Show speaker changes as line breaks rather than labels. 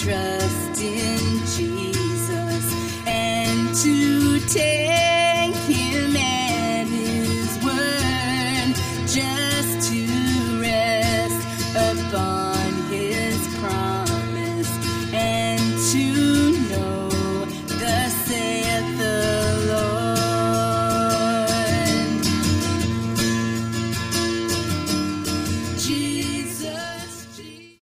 trust in Jesus and to take him at his word. Just